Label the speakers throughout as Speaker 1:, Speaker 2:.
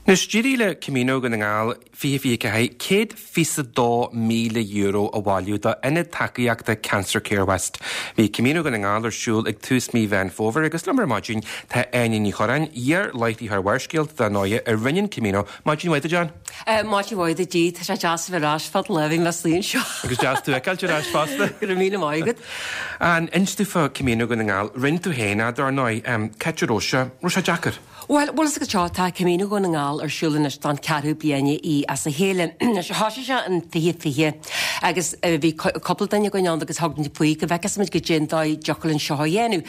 Speaker 1: Nes dírile Camino gan ngáil fi cé €152,000 a bháiliú da ina takeíochta Cancer Care West. Bhí Camino gan ngáil ar siúl ag tús mí bhean fóver agus lemar máidín tá aine ní chorain ar leití ar bhaircéalt da náide ar rinnean Camino. Máidín waide John?
Speaker 2: Máidín waide dí tá sé jazz bhrás fad leving las líon seo.
Speaker 1: Agus jazz tú eiceil rás fásta?
Speaker 2: Gur mí maigad.
Speaker 1: An instúfa Camino gan ngáil rinn tú héna dar náid Ceteróise Rosa Jacker.
Speaker 2: Well, is go seo tá Camino gan ngáil ar siúlan is don cearú bliana í as a hélan háise se an fihe agus bhí coppla daine go neanda agus hagann puí go bheitchas go gindáid jocalann seo dhéanú.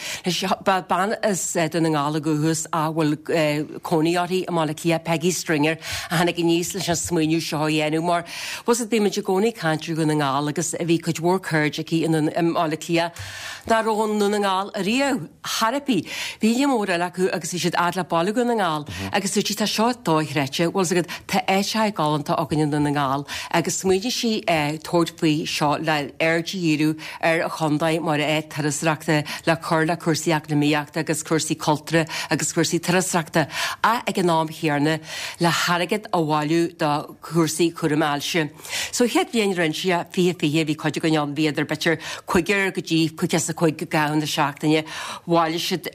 Speaker 2: Ban is don ngála gohús a bhfuil cónaíorí amála lia Peggy Stringer a hana níos leis an smuoinú seo dhéanú mar was it bíime gcónaí country gan ngáil agus bhí chuid workcurge aquí in amála lia darón nu ngáil a riamh Harapí. Bhí mór le acu agus í siad adla ball gan ngáil agus dúirtí tá seo dóithreite bhil agad tá éise gáanta agan na ngáil agus smuoide si tóirpaí seo le airgíú ar a chundaid mar tarasreachta le chur le cuasaí académiaachta agus cuasaí cultúra agus cuasaí tarasreachta a ag an nám chéarna le haragad a bháiliú do cuasaí cuamáilse. So head bhíon rinse fihe bhí chuide go neán bhéidir betir chuigear go dtí chuice a chuig go gahan na seachtaine bháile siad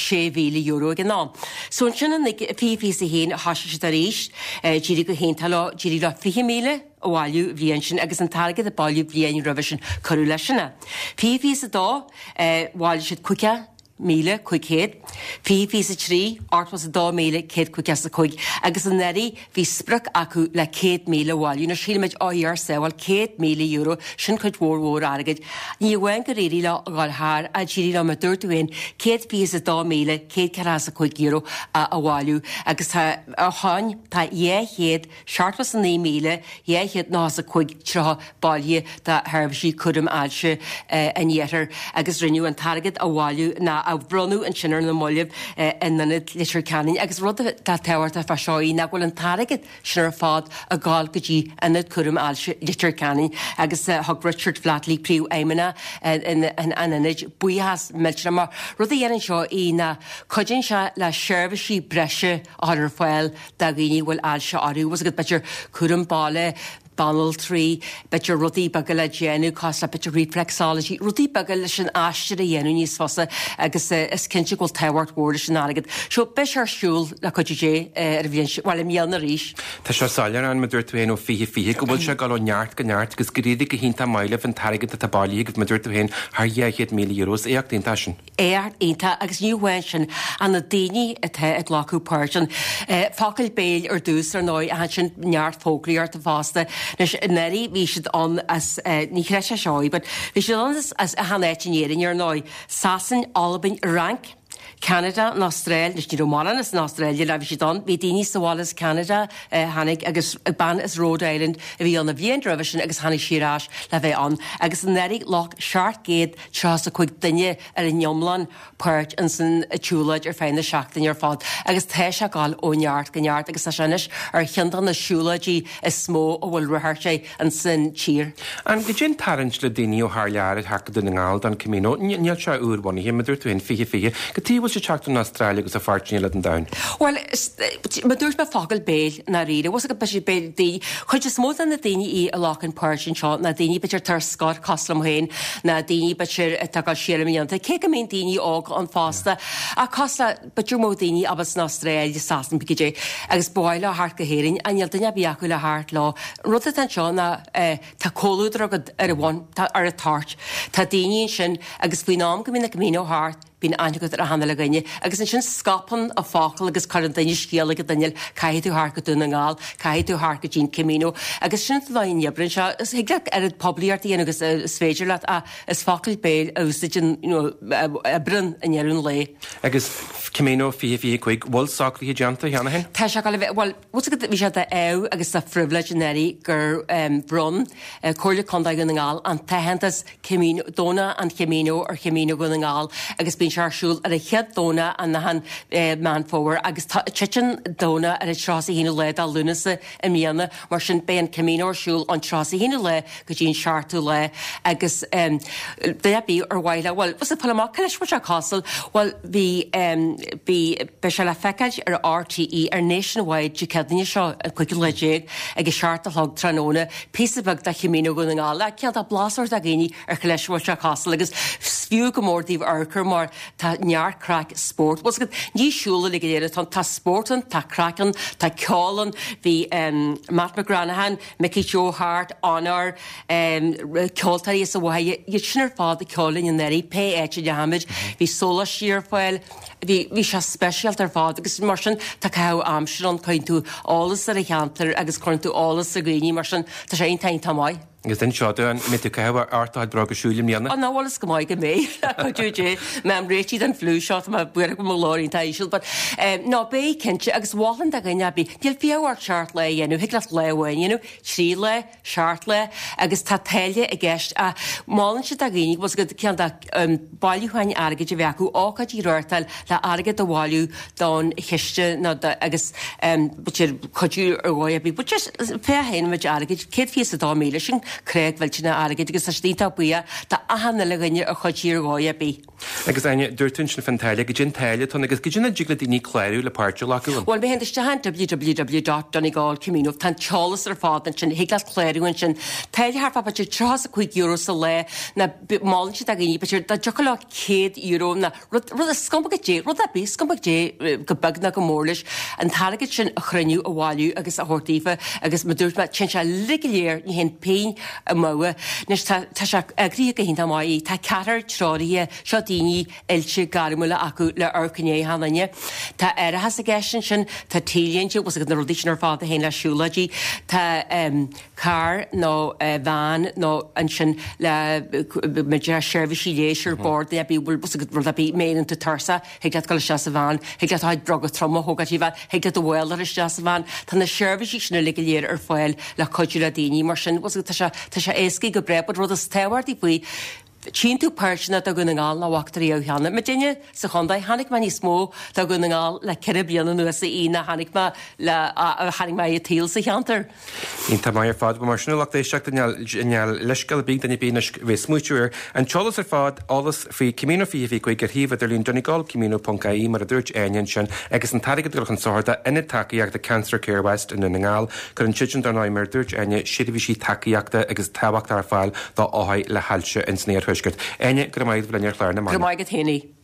Speaker 2: €6,000 ag an nám. So sinna fi sa héin a hasise si a rééis, díri go héin talá díri le 20,000 bháiliú bhíon sin agus an targad a bailú bhíon revision choú lei sinna. Fi sa dá bháile siad cuice míle chuicéad, fi sa trí ort was a €2,000 chuice chuig agus an neri hí sprach acu le €100,000 bháiliú na síimiid áar sehil €100,000 sin chuid mhór agad. Ní bhhain go réí le gáilthir a ddírí le me dúirtúin fi sa €2,000 €100,000 a bháiliú agus a háin tá dhéhéad seart was an €9,000 dhéhéad ná a chuig treo bailí de thbhsí chum ailse anéar agus rinneú an targad a bháiliú na a bronú an sinar na mollib in na litir canin agus rud tá tehairta feáí na bhfuil an targad sinar fád a gáil gotí inad chum ailse litir canin agus thug Richard Flatley príú éimena in anid buíhas millre mar rud a dhéanaan seo í na chuidinn se le seirbhísí breise ar fáil da ghaoine bhfuil ailse áú was go betir chum bála Banal 3, betir rudí bagad le déanú cosla betir reflexology, rudí bagad leis an aistear a dhéanú níos fosa agus is cinnte goil tehhart mhór sin agad. Seo beis ar siúl le chuidé ar bhíon bhil míal na ríis.
Speaker 1: Tá seo sáilear an dúirtúhéin ó fihe go bhfuil se gal neart agus goréidir go hínta maiile an targad a tabáí go dúirtúhéin th €100,000 éach daonnta sin.
Speaker 2: Éart onanta agus níhhain sin an na daoine atá ag lácu páirtin. Facail béil ar dús ar nói a sin neart fóglaíart a fásta. Nes neri bhí siad an as ní chreise seoí, but bhí siad an as a hanéitinéirin ar nói Sasan Albin rank. Canada and Australia, nes ní Romána is in Australia le bhí si don, bhí daoine sa bháil is Canada hanig agus ban is Rhode Island a bhí an na bhíon revision agus hanig siráis le bheith an. Agus an neri lách seaartgéad tras a chuig duine ar an Jomlan páirt an san túlaid ar féin na seachtain ar fád. Agus té se gáil ó neart go neart agus a sinis ar chiantan na siúlaidí is smó ó bhfuil ruthir sé an san tír.
Speaker 1: An go gin tarint le daoine ó thlear hacha duna ngáil don Camino, níl se úrhainna hé dúirtúin fihe go tí bhfuil se teachtain na Australia agus a fartine le an dain.
Speaker 2: Well, ma dúirt me fágal béil na riide, was a go beisi béil dí, chuid is mód an na daoine í a lách an páirsin seo, na daoine beir tar scáir coslam héin, na daoine beir tagáil siar míanta, cé go mén daoine ág an fásta, a cosla beir mó daoine abas na Australia sasan bigidé, agus báile a hart go héirin, a níl daoine biacu le hart lá. Rud an seo na tá cóúdar agad ar a bhain ar a tart, tá daoine sin agus bhí nám go mí Camino hart, bín aingad a hanna le gaine, agus an sin scapan a fácail agus chu an daine scéala go daine caiithú harca dúna ngáil, caiithú harca dín Camino, agus sin lein nebrin se is hiagleach ar poblíart íon agus svéidir leat a is fácail béil a úsidin a brun a nearún le.
Speaker 1: Agus Camino fihe chuig bhil saclaí deanta cheanna hen?
Speaker 2: Tá se gal bhil go bhí se a agus a fribleidnéí gur bron choirla condaid go ngáil an tahantas Camino dóna an Camino ar Camino go ngáil agus bín searsúil ar a chead dóna an na han man fór agus chitin dóna ar a trasí hína le a lunasa a mianana mar sin ben camíórsúil an trasí hína le go dín seaartú le agus débí ar bhile well was a palach leis mu a castle well bhí be se le fecaid ar RTE ar nationwide de cedanne seo a cuiici leé agus seaart a hlog tróna písabag de chimíú go ngála cean a blasir a géine ar choléisú a castle agus fiú go mórdíh archar mar tá nearcrack sport was go níosúla le éire tá sportan tá crackan tá ceálan hí Matt McGranahan Mickey Joe Hart anar ceoltarí is a bhaide i sinar fád a ceolinn in neirí pe éite de hamid hí sola síorfáil hí se speisialt ar fád agus mar sin tá ceh amsir an chuinn tú álas ar a cheantar agus chuinn tú álas a gréí mar sin tá sé ein tamáid.
Speaker 1: Gus den seo an mit ceh artáid bra go siúlim níanana?
Speaker 2: An náhlas go maiid go mé chuúé me réití an flú seo a buir go móláín taisiil, ná bé cinnte agus bhálan a gaiinebí díal fiáhhar seart le dhéanú hilas lehhainú trí le seart le agus tá teile a gceist a málann si a gainig was go cean bailúhain aige de bheú ácad í roiirtal le aige do bháú dá chiiste agus chuú ar gáibí, bu féhéin meid aige cé fi a dá míle sin Craig Vilchina aige agus a stíta buia tá ahanana le gnne a chodíir gáia bí.
Speaker 1: Agus aine dúirtún sin fantáile go gin teile tón agus go dna digla daoine chléirú le páirte leú.
Speaker 2: Bhil bé heniste han www.donegal.comínú tan telas ar fádan sin higlas chléirún sin teile haar fapa tras a chuig euro sa le na málann si a gní be da joá €100 na rud a scombagé rud a bí scombagé go bagna go mórlis an talgad sin a chruniú a bháú agus a hortífa agus madúirt me sin se ligiléir ní hen pein a móa nes tá se agrí go hinnta mai tá ceatar tráí seo daoine ilse garimúla acu le orcané hananne Tá has a gceisisin sin tá tíonse was go na rodíisinar fád a héin lesúladí tá car nó bhean nó an sin le meide seirbhisí lééisir bord a bí bhfuil bus ru a bí méan tú tarsa he go se a bhain he go haid brog a troma hogatí bheith he go bhil is de bhain Tá na seirbhisí sinna le léir ar fáil le coidú a daoine mar sin was tá se éci go brepad rud a téhhairtí buí Chin tú persna a gona ngáil na bhaachtarí ó cheanna. Me dinne sa chundaid hanig me ní smó tá gona ngáil le Caribbean nuas a ína hanig me le hanig me a tíl sa cheantar.
Speaker 1: Ínta mai ar fád go mar sinú lecht éisteach ineal leiscail bíg daine bína bheith smúitiúir an teolalas ar fád álas fao cimíú fi gur híomh ar líon Donegal cimíú.caí mar a dúirt aon sin agus an taige dulch an sáirda ina takeíach de Cancer Care West in na ngáil gur an sian darnáid mar dúirt aine siadhí takeíachta agus táhacht ar fáil dá áhaid le halse in snéir thuisgurt. Aine go maidid bhlein ar chláir na mai.
Speaker 2: Go maigad héanaí.